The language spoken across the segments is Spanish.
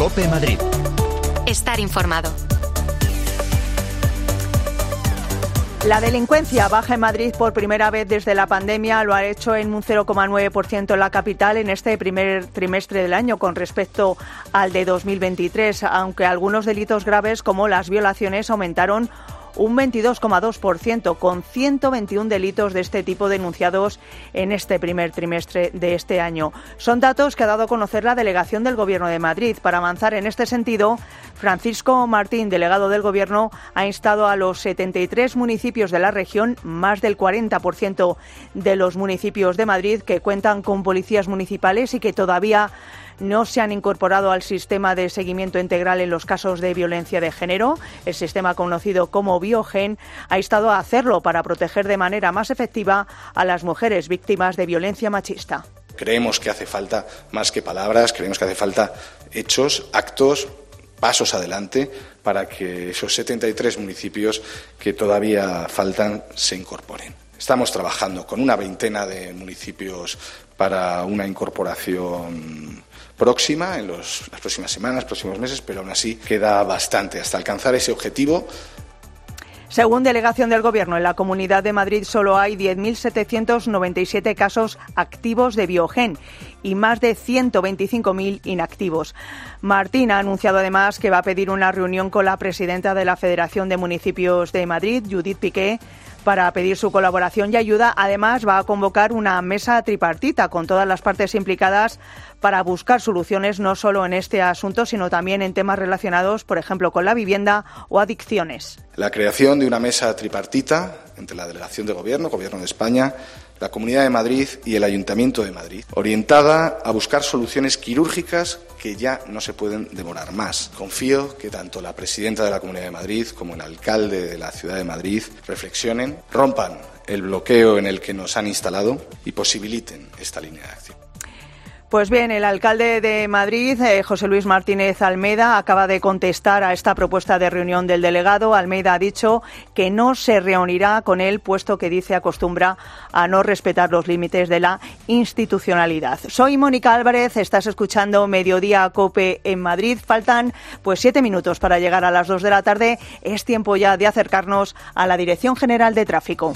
COPE Madrid. Estar informado. La delincuencia baja en Madrid por primera vez desde la pandemia. Lo ha hecho en un 0,9% en la capital en este primer trimestre del año con respecto al de 2023, aunque algunos delitos graves como las violaciones aumentaron un 22,2%, con 121 delitos de este tipo denunciados en este primer trimestre de este año. Son datos que ha dado a conocer la delegación del Gobierno de Madrid. Para avanzar en este sentido, Francisco Martín, delegado del Gobierno, ha instado a los 73 municipios de la región, más del 40% de los municipios de Madrid, que cuentan con policías municipales y que todavía no se han incorporado al sistema de seguimiento integral en los casos de violencia de género. El sistema conocido como Biogen ha instado a hacerlo para proteger de manera más efectiva a las mujeres víctimas de violencia machista. Creemos que hace falta más que palabras, creemos que hace falta hechos, actos, pasos adelante para que esos 73 municipios que todavía faltan se incorporen. Estamos trabajando con una veintena de municipios para una incorporación próxima, en las próximas semanas, próximos meses, pero aún así queda bastante hasta alcanzar ese objetivo. Según delegación del Gobierno, en la Comunidad de Madrid solo hay 10.797 casos activos de Biogen y más de 125.000 inactivos. Martín ha anunciado además que va a pedir una reunión con la presidenta de la Federación de Municipios de Madrid, Judith Piqué, para pedir su colaboración y ayuda. Además, va a convocar una mesa tripartita con todas las partes implicadas para buscar soluciones no solo en este asunto, sino también en temas relacionados, por ejemplo, con la vivienda o adicciones. La creación de una mesa tripartita entre la Delegación de Gobierno, Gobierno de España, la Comunidad de Madrid y el Ayuntamiento de Madrid, orientada a buscar soluciones quirúrgicas que ya no se pueden demorar más. Confío que tanto la presidenta de la Comunidad de Madrid como el alcalde de la Ciudad de Madrid reflexionen, rompan el bloqueo en el que nos han instalado y posibiliten esta línea de acción. Pues bien, el alcalde de Madrid, José Luis Martínez Almeida, acaba de contestar a esta propuesta de reunión del delegado. Almeida ha dicho que no se reunirá con él, puesto que dice acostumbra a no respetar los límites de la institucionalidad. Soy Mónica Álvarez, estás escuchando Mediodía COPE en Madrid. Faltan 7 minutos para llegar a las 2 de la tarde. Es tiempo ya de acercarnos a la Dirección General de Tráfico.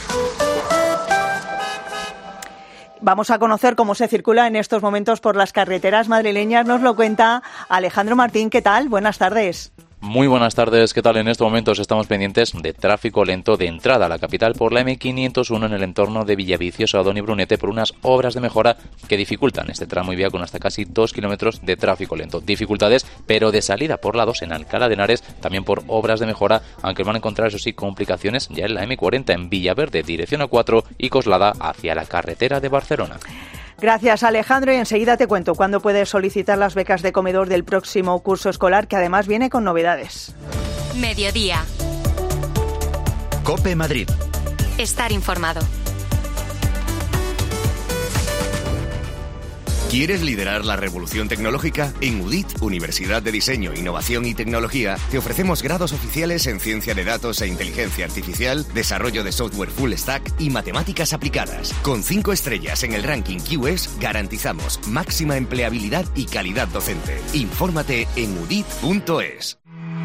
Vamos a conocer cómo se circula en estos momentos por las carreteras madrileñas. Nos lo cuenta Alejandro Martín. ¿Qué tal? Buenas tardes. Muy buenas tardes, ¿qué tal? En estos momentos estamos pendientes de tráfico lento de entrada a la capital por la M501 en el entorno de Villaviciosa, Odón y Brunete por unas obras de mejora que dificultan este tramo y vía con hasta casi 2 kilómetros de tráfico lento. Dificultades, pero de salida por la 2 en Alcalá de Henares, también por obras de mejora, aunque van a encontrar, eso sí, complicaciones ya en la M40 en Villaverde, dirección A4 y Coslada hacia la carretera de Barcelona. Gracias, Alejandro, y enseguida te cuento cuándo puedes solicitar las becas de comedor del próximo curso escolar, que además viene con novedades. Mediodía. COPE Madrid. Estar informado. ¿Quieres liderar la revolución tecnológica? En UDIT, Universidad de Diseño, Innovación y Tecnología, te ofrecemos grados oficiales en Ciencia de Datos e Inteligencia Artificial, Desarrollo de Software Full Stack y Matemáticas Aplicadas. Con 5 estrellas en el ranking QS, garantizamos máxima empleabilidad y calidad docente. Infórmate en udit.es.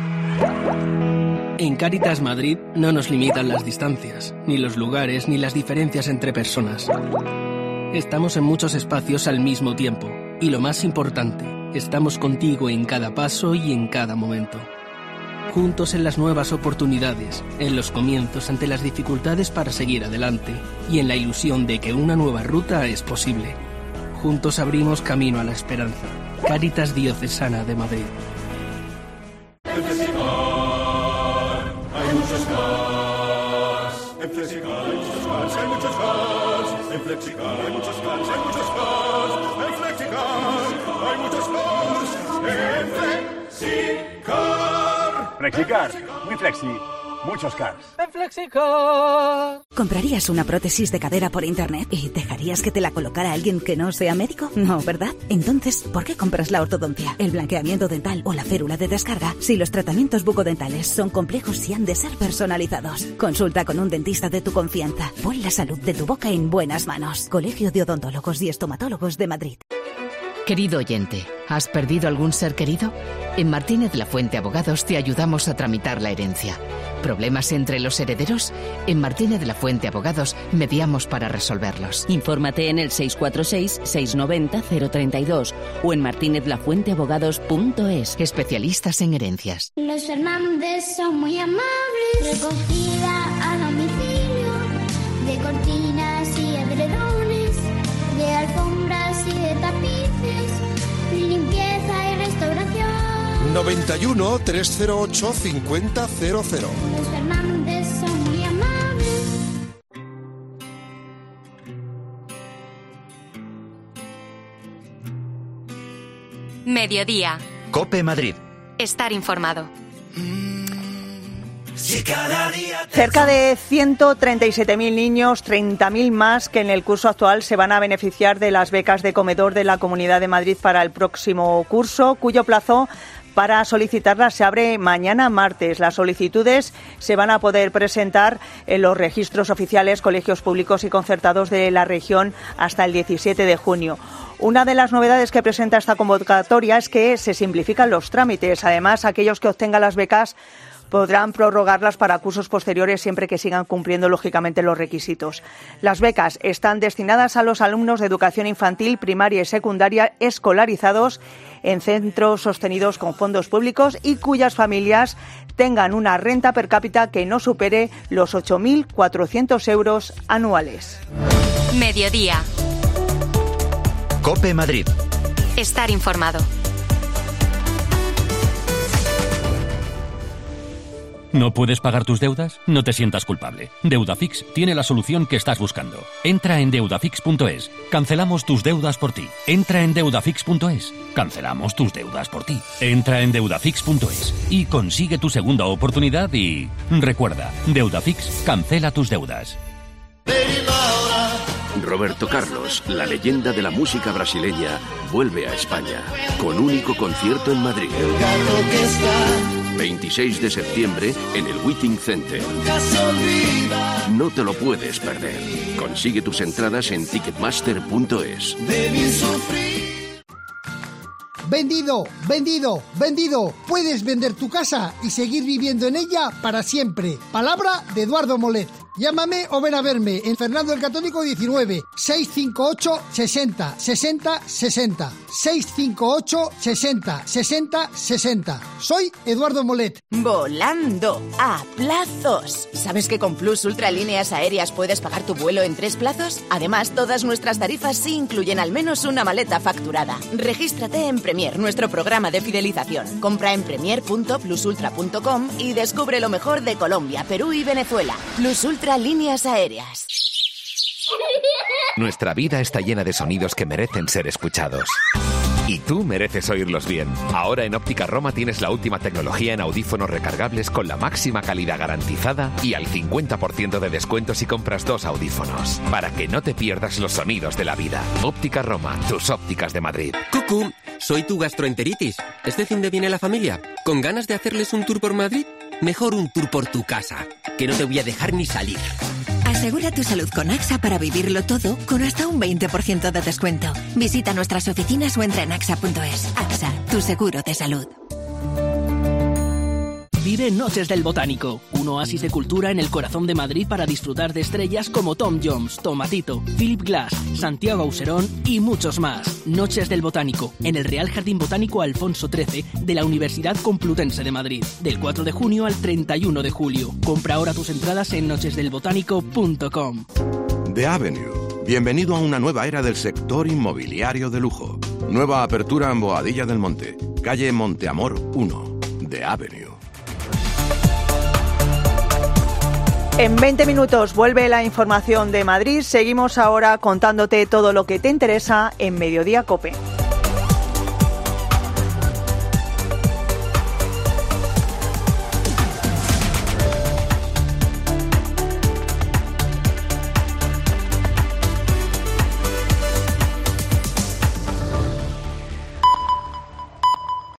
En Cáritas Madrid no nos limitan las distancias, ni los lugares, ni las diferencias entre personas. Estamos en muchos espacios al mismo tiempo. Y lo más importante, estamos contigo en cada paso y en cada momento. Juntos en las nuevas oportunidades, en los comienzos ante las dificultades para seguir adelante y en la ilusión de que una nueva ruta es posible. Juntos abrimos camino a la esperanza. Cáritas Diocesana de Madrid. En Flexicar hay muchos cars. En Flexicar hay muchos cars, hay muchos cars. En Flexicar hay muchos cars, hay muchos cars. En Flexicar hay muchos cars. En Flexicar. Flexicar, muy flexi. Muchos cars. En Flexicar. ¿Comprarías una prótesis de cadera por internet y dejarías que te la colocara alguien que no sea médico? No, ¿verdad? Entonces, ¿por qué compras la ortodoncia, el blanqueamiento dental o la férula de descarga si los tratamientos bucodentales son complejos y han de ser personalizados? Consulta con un dentista de tu confianza. Pon la salud de tu boca en buenas manos. Colegio de Odontólogos y Estomatólogos de Madrid. Querido oyente, ¿has perdido algún ser querido? En Martínez Lafuente Abogados te ayudamos a tramitar la herencia. ¿Problemas entre los herederos? En Martínez Lafuente Abogados mediamos para resolverlos. Infórmate en el 646-690-032 o en martinezlafuenteabogados.es. Especialistas en herencias. Los Fernández son muy amables. Recogida a domicilio de cortinas y edredones, de alfombras y de tapices, limpieza y restauración. 91 308 5000. Los Fernández son muy amables. Mediodía. COPE Madrid. Estar informado. Cerca de 137.000 niños, 30.000 más que en el curso actual, se van a beneficiar de las becas de comedor de la Comunidad de Madrid para el próximo curso, cuyo plazo para solicitarlas se abre mañana martes. Las solicitudes se van a poder presentar en los registros oficiales, colegios públicos y concertados de la región hasta el 17 de junio. Una de las novedades que presenta esta convocatoria es que se simplifican los trámites. Además, aquellos que obtengan las becas podrán prorrogarlas para cursos posteriores siempre que sigan cumpliendo, lógicamente, los requisitos. Las becas están destinadas a los alumnos de educación infantil, primaria y secundaria escolarizados en centros sostenidos con fondos públicos y cuyas familias tengan una renta per cápita que no supere los 8.400 euros anuales. Mediodía. COPE Madrid. Estar informado. ¿No puedes pagar tus deudas? No te sientas culpable. Deudafix tiene la solución que estás buscando. Entra en deudafix.es. Cancelamos tus deudas por ti. Entra en deudafix.es. Cancelamos tus deudas por ti. Entra en deudafix.es y consigue tu segunda oportunidad y... recuerda, Deudafix cancela tus deudas. Roberto Carlos, la leyenda de la música brasileña, vuelve a España con único concierto en Madrid. 26 de septiembre en el Withing Center. No te lo puedes perder. Consigue tus entradas en ticketmaster.es. Vendido, vendido, vendido. Puedes vender tu casa y seguir viviendo en ella para siempre. Palabra de Eduardo Molet. Llámame o ven a verme en Fernando el Católico 19, 658 60 60 60. 658 60 60 60. Soy Eduardo Molet. Volando a plazos. ¿Sabes que con Plus Ultra Líneas Aéreas puedes pagar tu vuelo en 3 plazos? Además, todas nuestras tarifas sí incluyen al menos una maleta facturada. Regístrate en Premier, nuestro programa de fidelización. Compra en premier.plusultra.com y descubre lo mejor de Colombia, Perú y Venezuela. Plus Ultra Líneas Aéreas. Nuestra vida está llena de sonidos que merecen ser escuchados. Y tú mereces oírlos bien. Ahora en Óptica Roma tienes la última tecnología en audífonos recargables con la máxima calidad garantizada y al 50% de descuento si compras 2 audífonos. Para que no te pierdas los sonidos de la vida. Óptica Roma, tus ópticas de Madrid. ¡Cucú! Soy tu gastroenteritis. ¿Este fin de viene la familia? ¿Con ganas de hacerles un tour por Madrid? Mejor un tour por tu casa, que no te voy a dejar ni salir. Asegura tu salud con AXA para vivirlo todo con hasta un 20% de descuento. Visita nuestras oficinas o entra en axa.es. AXA, tu seguro de salud. Vive Noches del Botánico, un oasis de cultura en el corazón de Madrid para disfrutar de estrellas como Tom Jones, Tomatito, Philip Glass, Santiago Auserón y muchos más. Noches del Botánico, en el Real Jardín Botánico Alfonso XIII de la Universidad Complutense de Madrid, del 4 de junio al 31 de julio. Compra ahora tus entradas en nochesdelbotánico.com. The Avenue. Bienvenido a una nueva era del sector inmobiliario de lujo. Nueva apertura en Boadilla del Monte, calle Monteamor 1. The Avenue. En 20 minutos vuelve la información de Madrid. Seguimos ahora contándote todo lo que te interesa en Mediodía COPE.